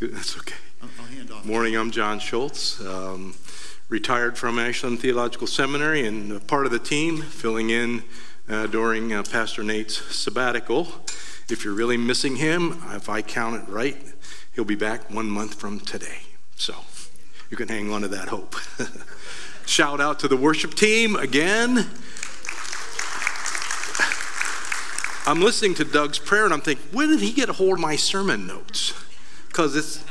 Good, that's okay. I'll hand off. Morning, I'm John Schultz, retired from Ashland Theological Seminary and part of the team, filling in during Pastor Nate's sabbatical. If you're really missing him, if I count it right, he'll be back 1 month from today. So you can hang on to that hope. Shout out to the worship team again. I'm listening to Doug's prayer and I'm thinking, when did he get a hold of my sermon notes? Because it's,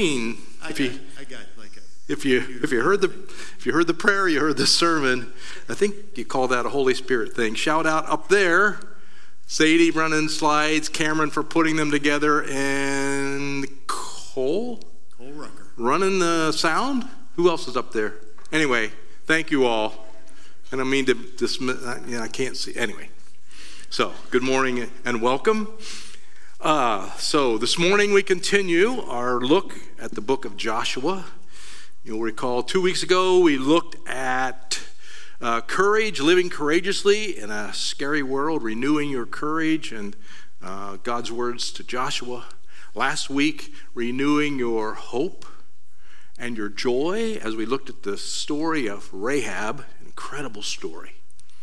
if you heard the prayer, you heard the sermon. I think you call that a Holy Spirit thing. Shout out up there, Sadie running slides, Cameron for putting them together, and Cole Rucker running the sound. Who else is up there? Anyway, thank you all. And I mean to dismiss. I can't see anyway. So good morning and welcome. So this morning we continue our look at the book of Joshua. You'll recall 2 weeks ago we looked at courage, living courageously in a scary world, renewing your courage, and God's words to Joshua. Last week, renewing your hope and your joy as we looked at the story of Rahab, incredible story.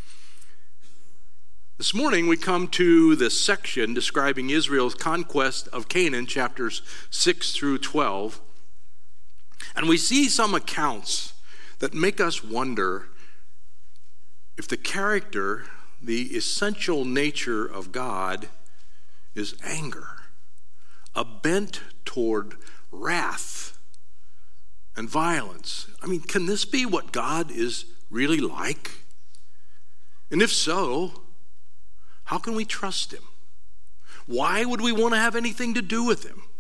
This morning we come to the section describing Israel's conquest of Canaan, chapters 6 through 12. And we see some accounts that make us wonder if the character, the essential nature of God is anger, a bent toward wrath and violence. I mean, can this be what God is really like? And if so, how can we trust him? Why would we want to have anything to do with him?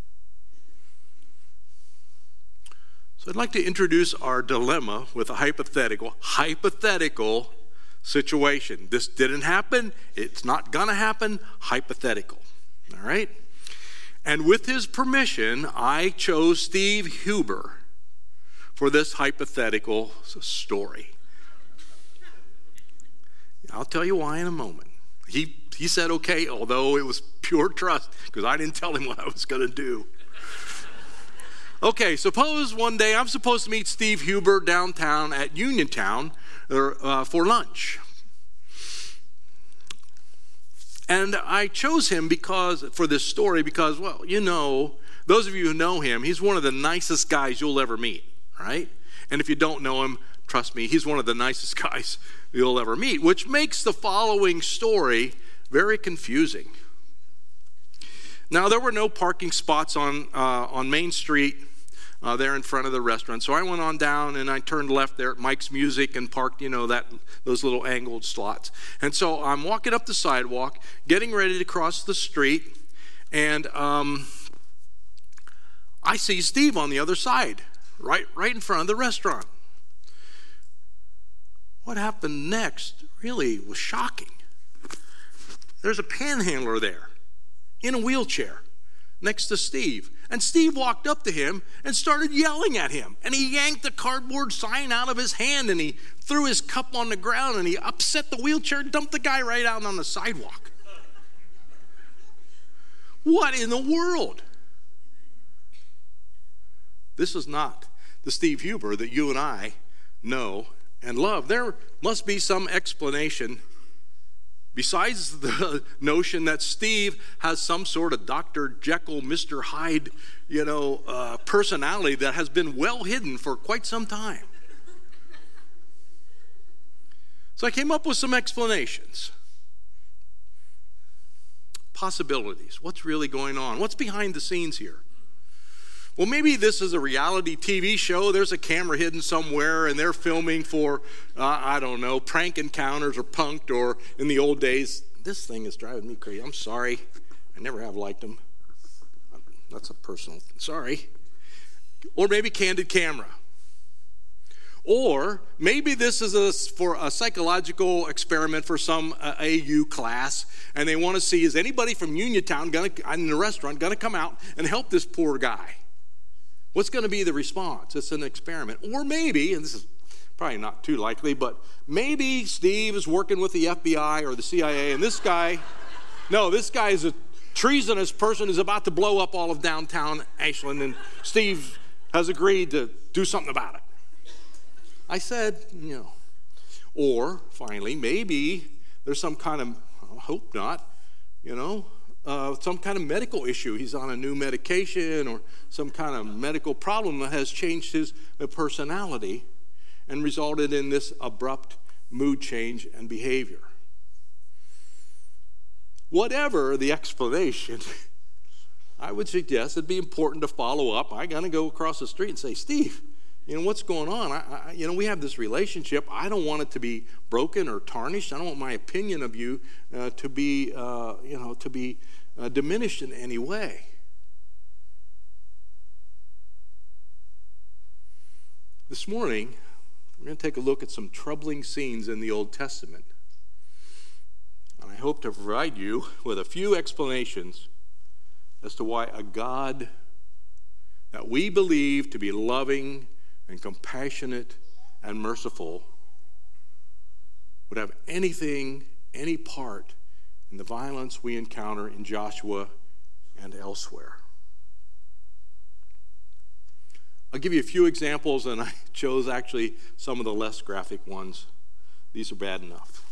So I'd like to introduce our dilemma with a hypothetical situation. This didn't happen. It's not going to happen. Hypothetical. All right? And with his permission, I chose Steve Huber for this hypothetical story. I'll tell you why in a moment. He said okay, although it was pure trust, because I didn't tell him what I was going to do. Okay, suppose one day I'm supposed to meet Steve Huber downtown at Uniontown for lunch. And I chose him for this story because, well, you know, those of you who know him, he's one of the nicest guys you'll ever meet, right? And if you don't know him, trust me, he's one of the nicest guys you'll ever meet, which makes the following story very confusing. Now, there were no parking spots on Main Street there in front of the restaurant, so I went on down and I turned left there at Mike's Music and parked, those little angled slots. And so I'm walking up the sidewalk, getting ready to cross the street, and I see Steve on the other side, right in front of the restaurant. What happened next really was shocking. There's a panhandler there in a wheelchair next to Steve. And Steve walked up to him and started yelling at him. And he yanked the cardboard sign out of his hand and he threw his cup on the ground and he upset the wheelchair and dumped the guy right out on the sidewalk. What in the world? This is not the Steve Huber that you and I know and love. There must be some explanation besides the notion that Steve has some sort of Dr. Jekyll, Mr. Hyde, personality that has been well hidden for quite some time. So I came up with some explanations. Possibilities. What's really going on? What's behind the scenes here? Well, maybe this is a reality TV show. There's a camera hidden somewhere, and they're filming for, prank encounters or punked, or in the old days, this thing is driving me crazy. I'm sorry. I never have liked them. That's a personal, sorry. Or maybe candid camera. Or maybe this is for a psychological experiment for some AU class, and they want to see, is anybody from Uniontown in the restaurant going to come out and help this poor guy? What's going to be the response? It's an experiment. Or maybe, and this is probably not too likely, but maybe Steve is working with the FBI or the CIA, and this guy is treasonous person is about to blow up all of downtown Ashland, and Steve has agreed to do something about it. I said, or finally, maybe there's some kind of, I hope not, some kind of medical issue. He's on a new medication or some kind of medical problem that has changed his personality and resulted in this abrupt mood change and behavior. Whatever the explanation, I would suggest it'd be important to follow up. I got to go across the street and say, Steve, what's going on? We have this relationship. I don't want it to be broken or tarnished. I don't want my opinion of you to be diminished in any way. This morning, we're going to take a look at some troubling scenes in the Old Testament. And I hope to provide you with a few explanations as to why a God that we believe to be loving and compassionate and merciful would have any part in the violence we encounter in Joshua and elsewhere. I'll give you a few examples, and I chose actually some of the less graphic ones. These are bad enough.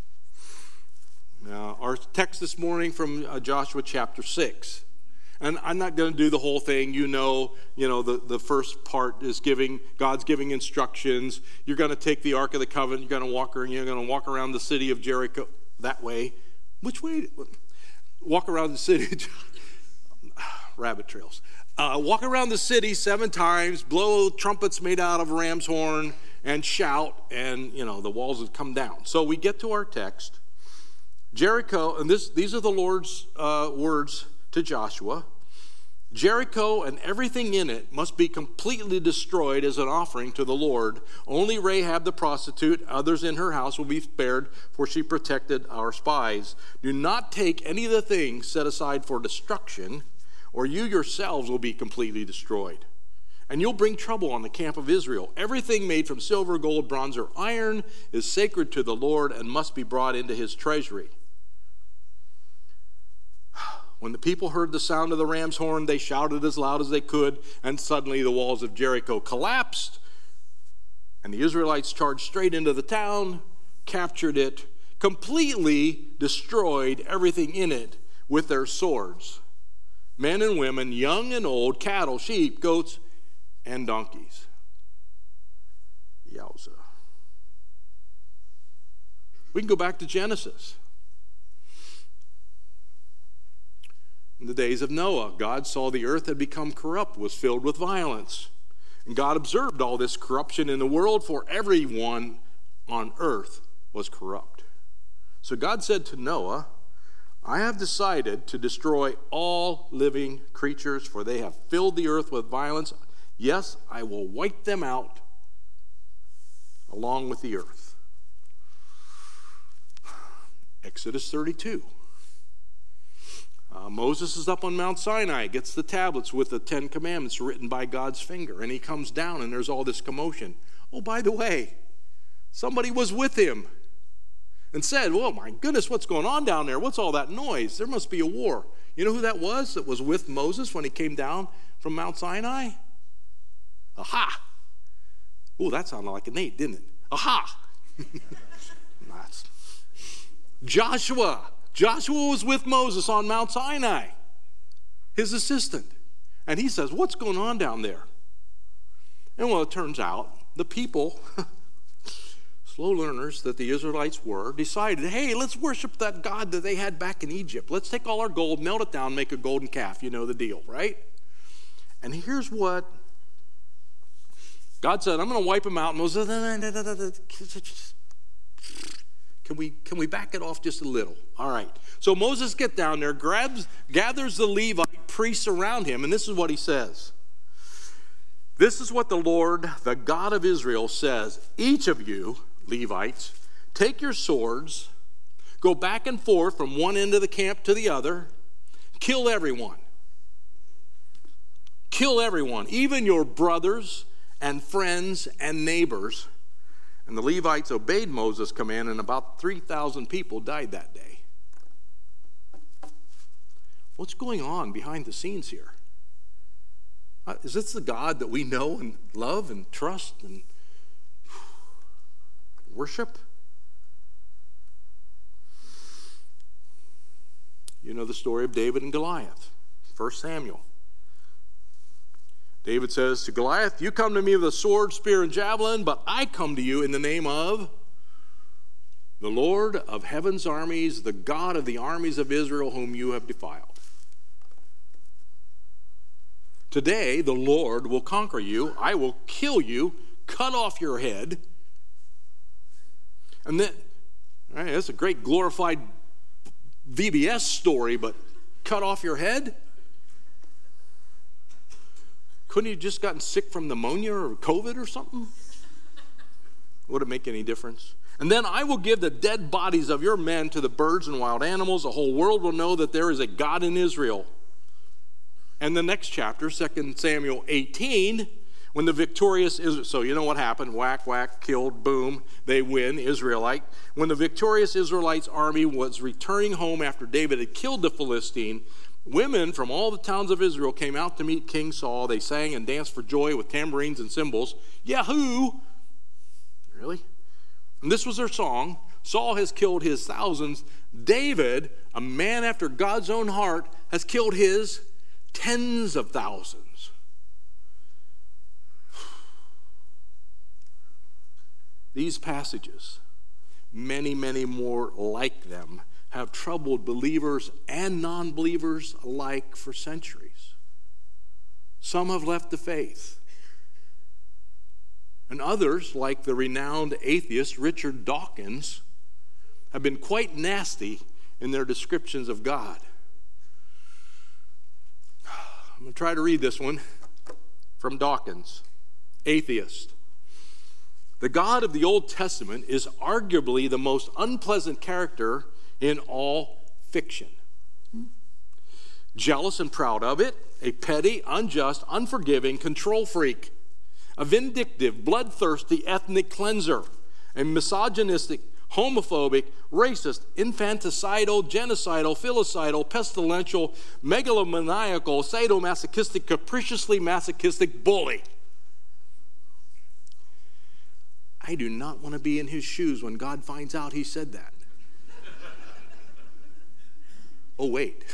Now, our text this morning from Joshua chapter 6. And I'm not going to do the whole thing. The first part is God's giving instructions. You're going to take the Ark of the Covenant. You're going to walk around the city of Jericho that way. Which way? Walk around the city. Rabbit trails. Walk around the city 7 times, blow trumpets made out of ram's horn, and shout, and, the walls would come down. So we get to our text. Jericho, and these are the Lord's words to Joshua. Jericho and everything in it must be completely destroyed as an offering to the Lord. Only Rahab the prostitute, others in her house will be spared, for she protected our spies. Do not take any of the things set aside for destruction, or you yourselves will be completely destroyed. And you'll bring trouble on the camp of Israel. Everything made from silver, gold, bronze, or iron is sacred to the Lord and must be brought into his treasury. When the people heard the sound of the ram's horn, they shouted as loud as they could, and suddenly the walls of Jericho collapsed, and the Israelites charged straight into the town, captured it, completely destroyed everything in it with their swords. Men and women, young and old, cattle, sheep, goats, and donkeys. Yowza. We can go back to Genesis. In the days of Noah, God saw the earth had become corrupt, was filled with violence. And God observed all this corruption in the world, for everyone on earth was corrupt. So God said to Noah, I have decided to destroy all living creatures, for they have filled the earth with violence. Yes, I will wipe them out along with the earth. Exodus 32. Moses is up on Mount Sinai, gets the tablets with the 10 Commandments written by God's finger, and he comes down and there's all this commotion. Oh, by the way, somebody was with him and said, oh my goodness, what's going on down there? What's all that noise? There must be a war. You know who that was with Moses when he came down from Mount Sinai? Aha! Oh, that sounded like a Nate, didn't it? Aha! Joshua. Joshua was with Moses on Mount Sinai, his assistant. And he says, what's going on down there? And well, it turns out the people, slow learners that the Israelites were, decided, hey, let's worship that God that they had back in Egypt. Let's take all our gold, melt it down, make a golden calf. You know the deal, right? And here's what God said, I'm going to wipe them out. And Moses said, Can we back it off just a little? All right. So Moses gets down there, gathers the Levite priests around him, and this is what he says. This is what the Lord, the God of Israel, says. Each of you, Levites, take your swords, go back and forth from one end of the camp to the other, kill everyone. Kill everyone, even your brothers and friends and neighbors. And the Levites obeyed Moses' command, and about 3,000 people died that day. What's going on behind the scenes here? Is this the God that we know and love and trust and worship? You know the story of David and Goliath, 1 Samuel. David says to Goliath, "You come to me with a sword, spear, and javelin, but I come to you in the name of the Lord of heaven's armies, the God of the armies of Israel, whom you have defiled. Today the Lord will conquer you. I will kill you, cut off your head." And then, all right, that's a great glorified VBS story, but cut off your head? Couldn't you just gotten sick from pneumonia or COVID or something? Would it make any difference? "And then I will give the dead bodies of your men to the birds and wild animals. The whole world will know that there is a God in Israel." And the next chapter, 2 Samuel 18, when the victorious Israel, so you know what happened, whack, whack, killed, boom, they win, Israelite. When the victorious Israelites' army was returning home after David had killed the Philistine, women from all the towns of Israel came out to meet King Saul. They sang and danced for joy with tambourines and cymbals. Yahoo! Really? And this was their song. Saul has killed his thousands. David, a man after God's own heart, has killed his tens of thousands. These passages, many, many more like them, have troubled believers and non-believers alike for centuries. Some have left the faith. And others, like the renowned atheist Richard Dawkins, have been quite nasty in their descriptions of God. I'm going to try to read this one from Dawkins, atheist. "The God of the Old Testament is arguably the most unpleasant character in all fiction. Jealous and proud of it, a petty, unjust, unforgiving control freak, a vindictive, bloodthirsty ethnic cleanser, a misogynistic, homophobic, racist, infanticidal, genocidal, filicidal, pestilential, megalomaniacal, sadomasochistic, capriciously masochistic bully. I do not want to be in his shoes when God finds out he said that." Oh, wait.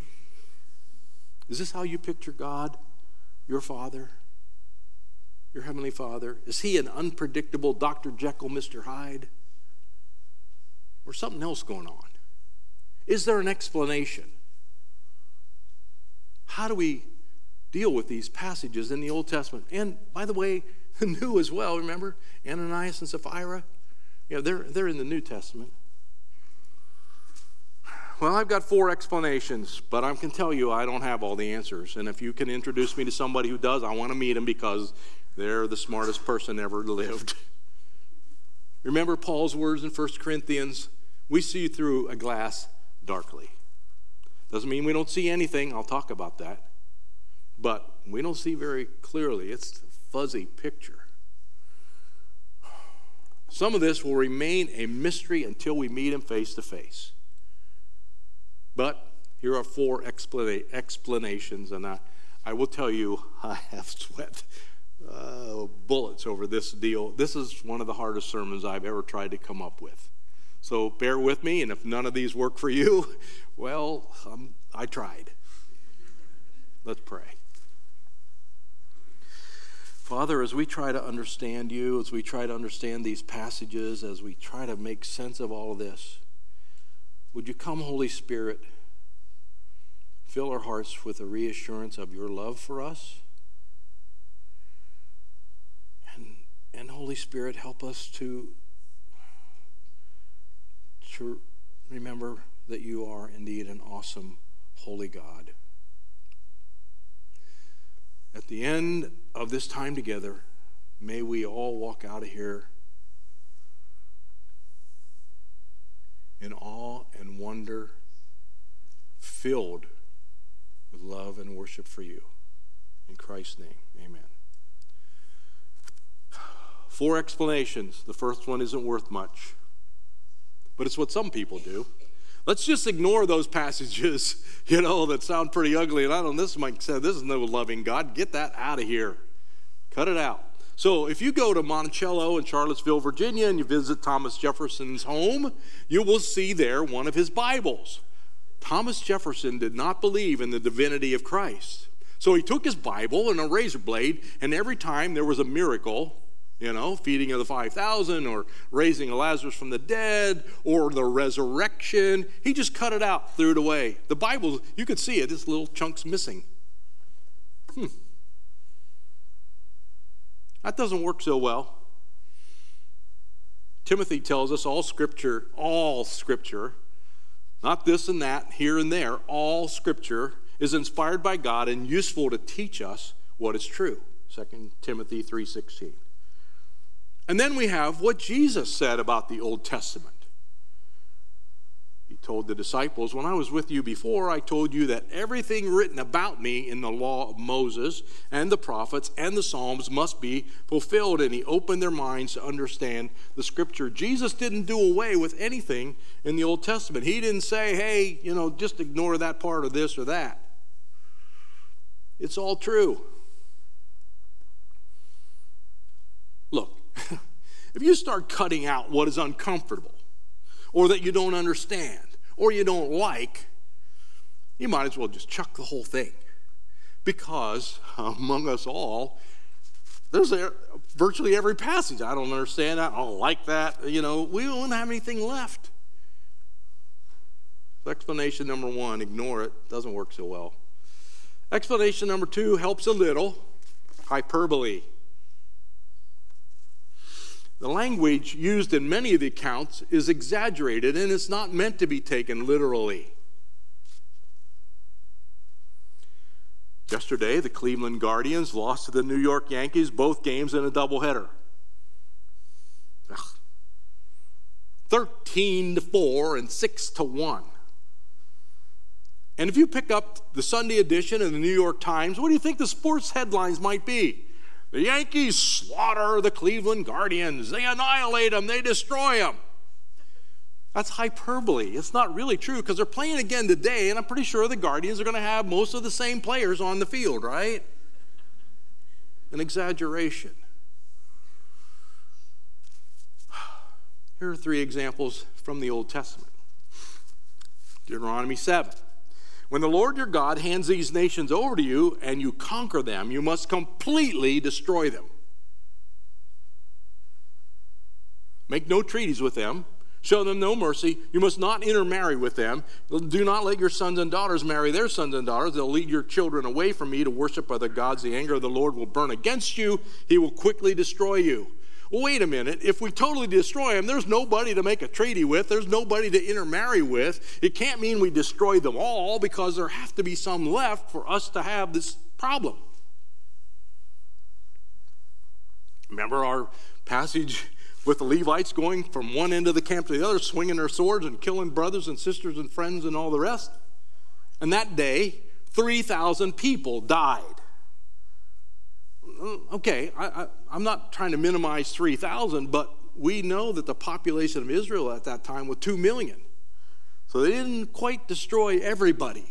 Is this how you picture God, your Father, your Heavenly Father? Is he an unpredictable Dr. Jekyll, Mr. Hyde? Or something else going on? Is there an explanation? How do we deal with these passages in the Old Testament? And, by the way, the New as well, remember? Ananias and Sapphira? Yeah, they're in the New Testament. Well, I've got 4 explanations, but I can tell you I don't have all the answers. And if you can introduce me to somebody who does, I want to meet them because they're the smartest person ever lived. Remember Paul's words in 1 Corinthians? We see through a glass darkly. Doesn't mean we don't see anything. I'll talk about that. But we don't see very clearly. It's a fuzzy picture. Some of this will remain a mystery until we meet him face to face. But here are 4 explanations, and I will tell you I have sweat bullets over this deal. This is one of the hardest sermons I've ever tried to come up with. So bear with me, and if none of these work for you, well, I tried. Let's pray. Father, as we try to understand you, as we try to understand these passages, as we try to make sense of all of this, would you come, Holy Spirit, fill our hearts with a reassurance of your love for us? And Holy Spirit, help us to remember that you are indeed an awesome, holy God. At the end of this time together, may we all walk out of here in awe and wonder, filled with love and worship for you. In Christ's name, amen. 4 explanations. The first one isn't worth much, but it's what some people do. Let's just ignore those passages, that sound pretty ugly. And this might say, this is no loving God. Get that out of here. Cut it out. So if you go to Monticello in Charlottesville, Virginia, and you visit Thomas Jefferson's home, you will see there one of his Bibles. Thomas Jefferson did not believe in the divinity of Christ. So he took his Bible and a razor blade, and every time there was a miracle, feeding of the 5,000 or raising Lazarus from the dead or the resurrection, he just cut it out, threw it away. The Bible, you could see it, this little chunk's missing. That doesn't work so well. Timothy tells us all scripture, not this and that, here and there, all scripture is inspired by God and useful to teach us what is true. 2 Timothy 3:16. And then we have what Jesus said about the Old Testament. He told the disciples, when I was with you before, I told you that everything written about me in the law of Moses and the prophets and the Psalms must be fulfilled. And he opened their minds to understand the scripture. Jesus didn't do away with anything in the Old Testament. He didn't say, hey, just ignore that part of this or that. It's all true. Look, if you start cutting out what is uncomfortable, or that you don't understand, or you don't like, you might as well just chuck the whole thing. Because among us all, there's virtually every passage. I don't understand that. I don't like that. We don't have anything left. Explanation number one, ignore it. Doesn't work so well. Explanation number two helps a little. Hyperbole. The language used in many of the accounts is exaggerated and it's not meant to be taken literally. Yesterday, the Cleveland Guardians lost to the New York Yankees, both games in a doubleheader. 13-4 and 6-1. And if you pick up the Sunday edition of the New York Times, what do you think the sports headlines might be? The Yankees slaughter the Cleveland Guardians. They annihilate them. They destroy them. That's hyperbole. It's not really true because they're playing again today, and I'm pretty sure the Guardians are going to have most of the same players on the field, right? An exaggeration. Here are 3 examples from the Old Testament. Deuteronomy 7. When the Lord your God hands these nations over to you and you conquer them, you must completely destroy them. Make no treaties with them. Show them no mercy. You must not intermarry with them. Do not let your sons and daughters marry their sons and daughters. They'll lead your children away from me to worship other gods. The anger of the Lord will burn against you. He will quickly destroy you. Well, wait a minute. If we totally destroy them, there's nobody to make a treaty with. There's nobody to intermarry with. It can't mean we destroy them all because there have to be some left for us to have this problem. Remember our passage with the Levites going from one end of the camp to the other, swinging their swords and killing brothers and sisters and friends and all the rest? And that day, 3,000 people died. Okay, I'm not trying to minimize 3,000, but we know that the population of Israel at that time was 2 million. So they didn't quite destroy everybody.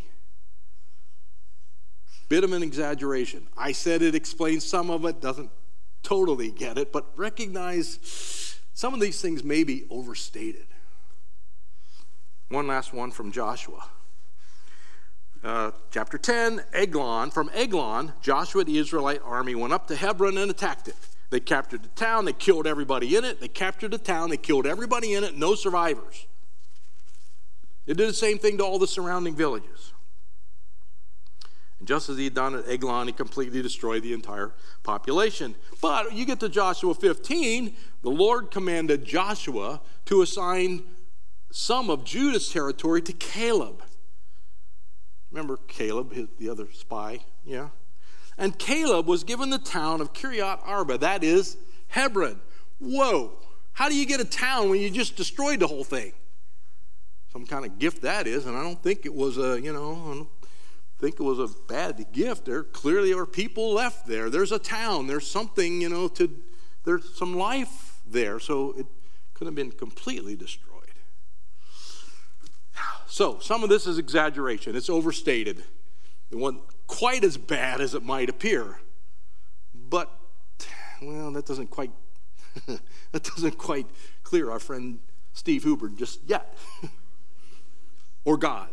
Bit of an exaggeration. I said it explains some of it, doesn't totally get it, but recognize some of these things may be overstated. One last one from Joshua. Chapter 10, Eglon. From Eglon, Joshua, the Israelite army, went up to Hebron and attacked it. They captured the town. They killed everybody in it. They captured the town. They killed everybody in it. No survivors. They did the same thing to all the surrounding villages. And just as he had done at Eglon, he completely destroyed the entire population. But you get to Joshua 15, the Lord commanded Joshua to assign some of Judah's territory to Caleb. Remember Caleb, the other spy? Yeah. And Caleb was given the town of Kiryat Arba, that is Hebron. Whoa. How do you get a town when you just destroyed the whole thing? Some kind of gift that is, and I don't think it was I don't think it was a bad gift. There clearly are people left there. There's a town. There's something, there's some life there. So it could have been completely destroyed. So some of this is exaggeration. It's overstated. It wasn't quite as bad as it might appear. But, well, that doesn't quite clear our friend Steve Hubbard just yet. Or God.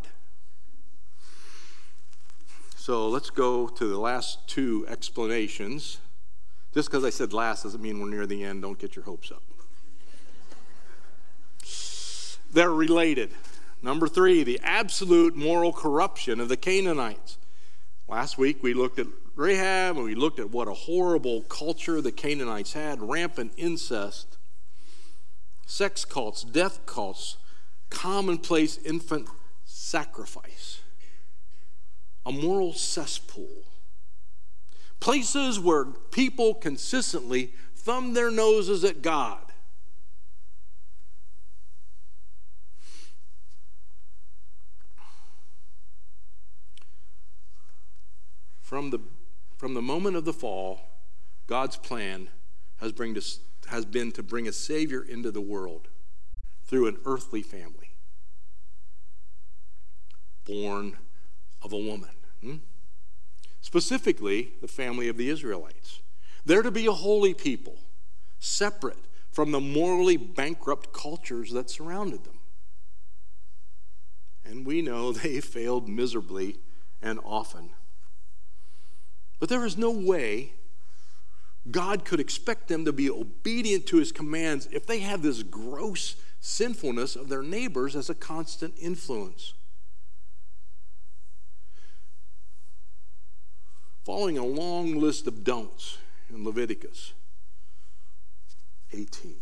So let's go to the last two explanations. Just because I said last doesn't mean we're near the end. Don't get your hopes up. They're related. Number 3, the absolute moral corruption of the Canaanites. Last week we looked at Rahab, and we looked at what a horrible culture the Canaanites had. Rampant incest, sex cults, death cults, commonplace infant sacrifice. A moral cesspool. Places where people consistently thumb their noses at God. From the moment of the fall, God's plan has been to bring a Savior into the world through an earthly family, born of a woman. Specifically, the family of the Israelites. They're to be a holy people, separate from the morally bankrupt cultures that surrounded them. And we know they failed miserably and often. But there is no way God could expect them to be obedient to his commands if they have this gross sinfulness of their neighbors as a constant influence. Following a long list of don'ts in Leviticus 18.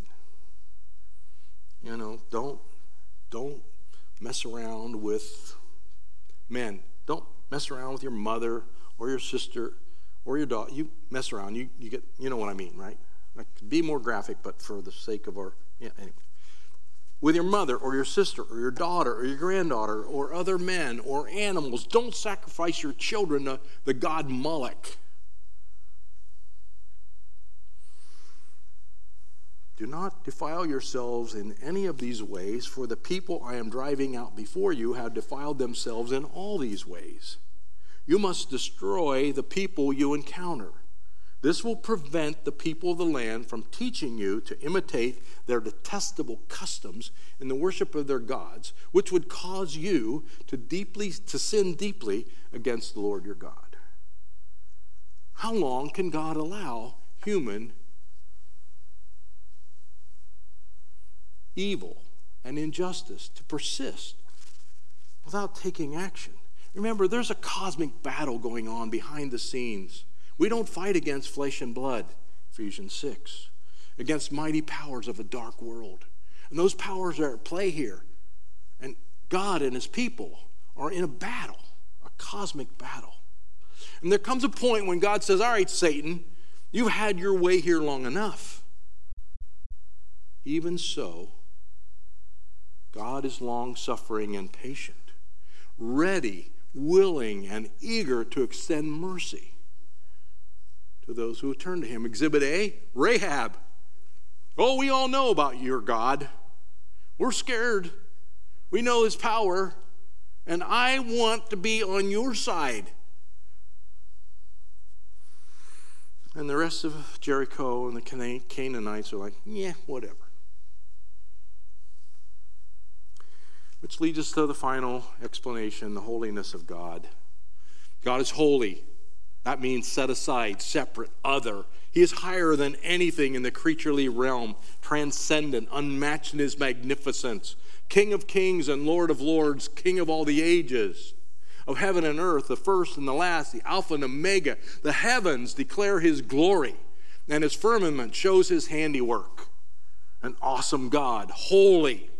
Don't mess around with men. Don't mess around with your mother or your sister or your daughter. You mess around, you get, you know what I mean, right? I could be more graphic, but for the sake of anyway. With your mother or your sister or your daughter or your granddaughter or other men or animals. Don't sacrifice your children to the god Moloch. Do not defile yourselves in any of these ways, for the people I am driving out before you have defiled themselves in all these ways. You must destroy the people you encounter. This will prevent the people of the land from teaching you to imitate their detestable customs in the worship of their gods, which would cause you to sin deeply against the Lord your God. How long can God allow human evil and injustice to persist without taking action? Remember, there's a cosmic battle going on behind the scenes. We don't fight against flesh and blood, Ephesians 6, against mighty powers of a dark world. And those powers are at play here. And God and his people are in a battle, a cosmic battle. And there comes a point when God says, all right, Satan, you've had your way here long enough. Even so, God is long-suffering and patient, ready, willing, and eager to extend mercy to those who turn to him. Exhibit A, Rahab. Oh, we all know about your God. We're scared. We know his power, and I want to be on your side. And the rest of Jericho and the Canaanites are like, yeah, whatever. Which leads us to the final explanation, the holiness of God. God is holy. That means set aside, separate, other. He is higher than anything in the creaturely realm, transcendent, unmatched in his magnificence, King of kings and Lord of lords, King of all the ages, of heaven and earth, the first and the last, the Alpha and Omega. The heavens declare his glory, and his firmament shows his handiwork. An awesome God, holy.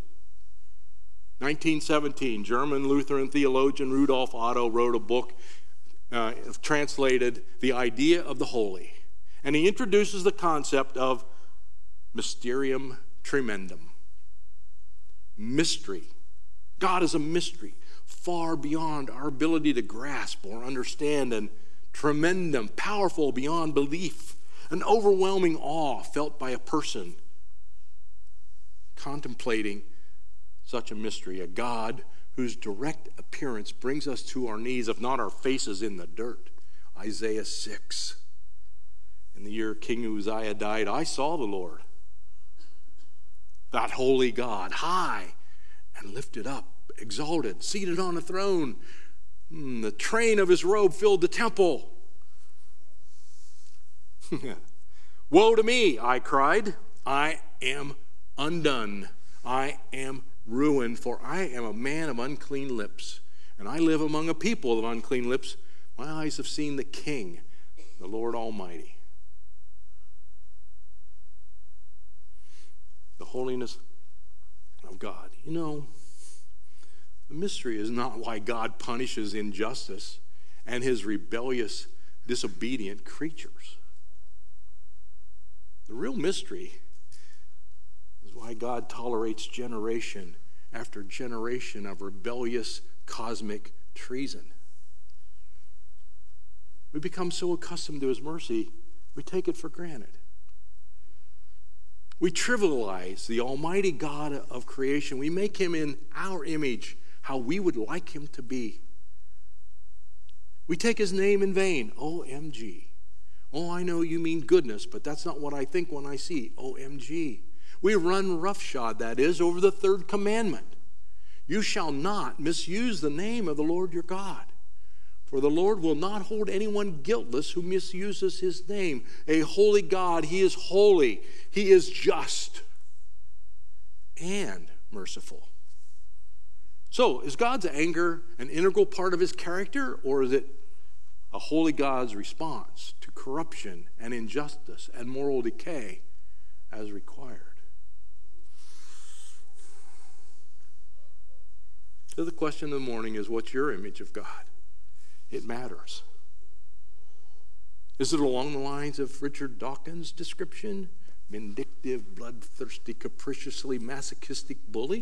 1917, German Lutheran theologian Rudolf Otto wrote a book translated The Idea of the Holy. And he introduces the concept of mysterium tremendum. Mystery. God is a mystery, far beyond our ability to grasp or understand, and tremendum, powerful beyond belief, an overwhelming awe felt by a person contemplating such a mystery, a God whose direct appearance brings us to our knees, if not our faces in the dirt. Isaiah 6. In the year King Uzziah died, I saw the Lord, that holy God, high and lifted up, exalted, seated on a throne. The train of his robe filled the temple. Woe to me, I cried. I am undone. I am ruined, for I am a man of unclean lips, and I live among a people of unclean lips. My eyes have seen the King, the Lord Almighty. The holiness of God. You know, the mystery is not why God punishes injustice and his rebellious, disobedient creatures. The real mystery is why God tolerates generation after generation of rebellious cosmic treason. We become so accustomed to his mercy, we take it for granted. We trivialize the almighty God of creation. We make him in our image, how we would like him to be. We take his name in vain. OMG. Oh, I know you mean goodness, but that's not what I think when I see OMG. We run roughshod, that is, over the third commandment. You shall not misuse the name of the Lord your God. For the Lord will not hold anyone guiltless who misuses his name. A holy God, he is holy, he is just, and merciful. So, is God's anger an integral part of his character, or is it a holy God's response to corruption and injustice and moral decay as required? So the question of the morning is, what's your image of God? It matters. Is it along the lines of Richard Dawkins' description? Vindictive, bloodthirsty, capriciously masochistic bully?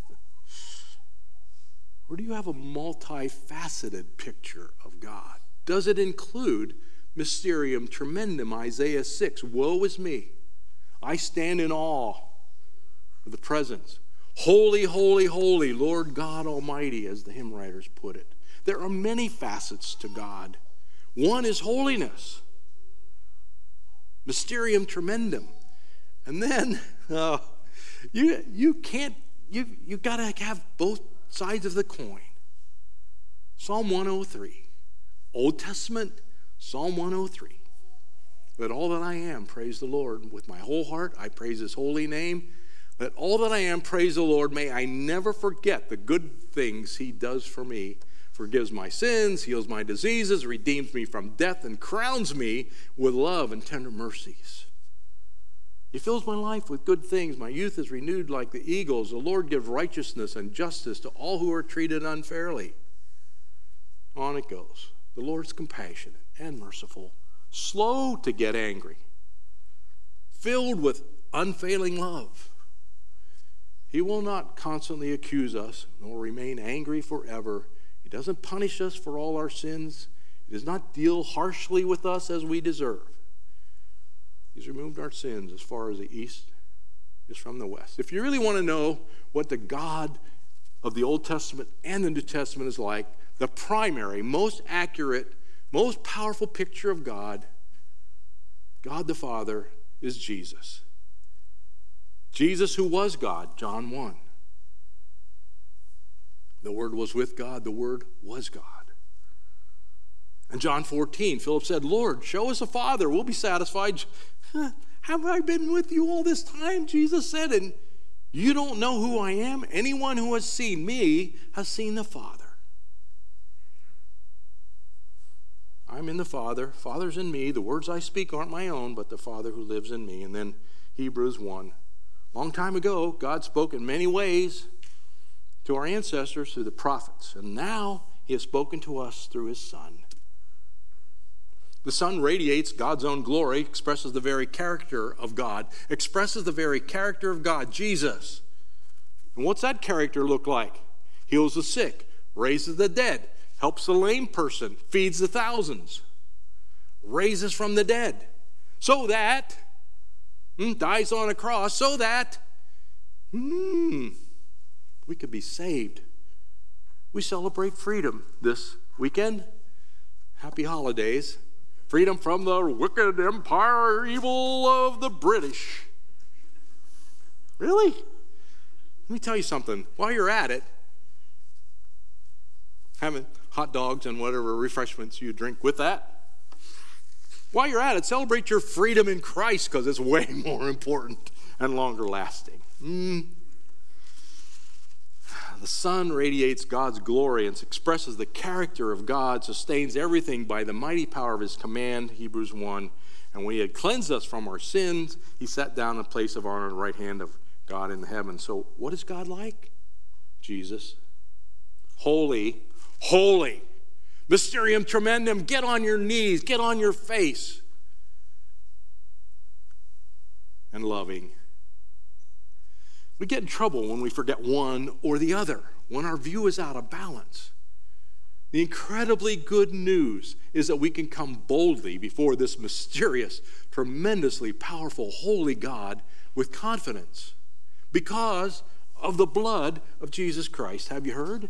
Or do you have a multifaceted picture of God? Does it include Mysterium Tremendum, Isaiah 6? Woe is me. I stand in awe of the presence. Holy, holy, holy, Lord God Almighty, as the hymn writers put it. There are many facets to God. One is holiness. Mysterium Tremendum. And then you got to have both sides of the coin. Psalm 103. Old Testament, Psalm 103. Let all that I am praise the Lord. With my whole heart, I praise his holy name. Let all that I am praise the Lord. May I never forget the good things he does for me. Forgives my sins, heals my diseases, redeems me from death, and crowns me with love and tender mercies. He fills my life with good things. My youth is renewed like the eagles. The Lord gives righteousness and justice to all who are treated unfairly. On it goes. The Lord's compassionate and merciful, slow to get angry, filled with unfailing love. He will not constantly accuse us, nor remain angry forever. He doesn't punish us for all our sins. He does not deal harshly with us as we deserve. He's removed our sins as far as the east is from the west. If you really want to know what the God of the Old Testament and the New Testament is like, the primary, most accurate, most powerful picture of God, God the Father, is Jesus. Jesus, who was God, John 1. The Word was with God, the Word was God. And John 14, Philip said, Lord, show us the Father, we'll be satisfied. Have I been with you all this time? Jesus said, and you don't know who I am? Anyone who has seen me has seen the Father. I'm in the Father, Father's in me. The words I speak aren't my own, but the Father who lives in me. And then Hebrews 1. Long time ago, God spoke in many ways to our ancestors through the prophets. And now he has spoken to us through his Son. The Son radiates God's own glory, expresses the very character of God, Jesus. And what's that character look like? Heals the sick, raises the dead, helps the lame person, feeds the thousands, raises from the dead, so that, dies on a cross, so that we could be saved. We celebrate freedom this weekend. Happy holidays. Freedom from the wicked empire evil of the British. Really? Let me tell you something. While you're at it, having hot dogs and whatever refreshments you drink with that, while you're at it, celebrate your freedom in Christ, because it's way more important and longer lasting. The sun radiates God's glory and expresses the character of God, sustains everything by the mighty power of his command, Hebrews 1. And when he had cleansed us from our sins, he sat down in a place of honor at the right hand of God in the heavens. So what is God like? Jesus. Holy, holy, Mysterium Tremendum. Get on your knees, get on your face. And loving. We get in trouble when we forget one or the other, when our view is out of balance. The incredibly good news is that we can come boldly before this mysterious, tremendously powerful, holy God with confidence because of the blood of Jesus Christ. Have you heard?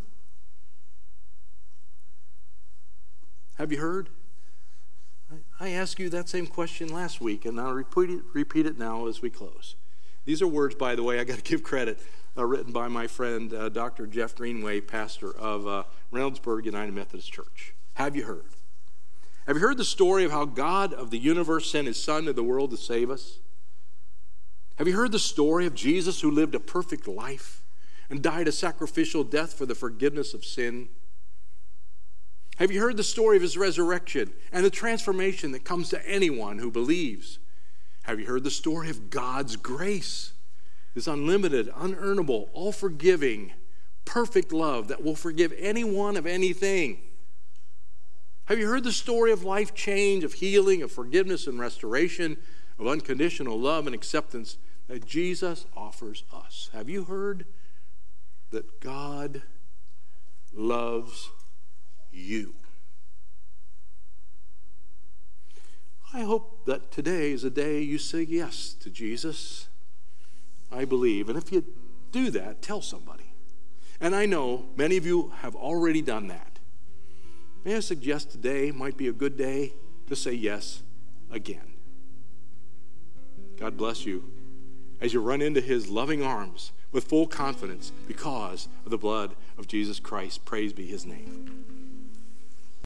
Have you heard? I asked you that same question last week, and I'll repeat it now as we close. These are words, by the way, I got to give credit, written by my friend Dr. Jeff Greenway, pastor of Reynoldsburg United Methodist Church. Have you heard? Have you heard the story of how God of the universe sent his Son to the world to save us? Have you heard the story of Jesus, who lived a perfect life and died a sacrificial death for the forgiveness of sin? Have you heard the story of his resurrection and the transformation that comes to anyone who believes? Have you heard the story of God's grace? His unlimited, unearnable, all-forgiving, perfect love that will forgive anyone of anything. Have you heard the story of life change, of healing, of forgiveness and restoration, of unconditional love and acceptance that Jesus offers us? Have you heard that God loves you? I hope that today is a day you say yes to Jesus. I believe. And if you do that, tell somebody. And I know many of you have already done that. May I suggest today might be a good day to say yes again. God bless you as you run into his loving arms with full confidence because of the blood of Jesus Christ. Praise be his name.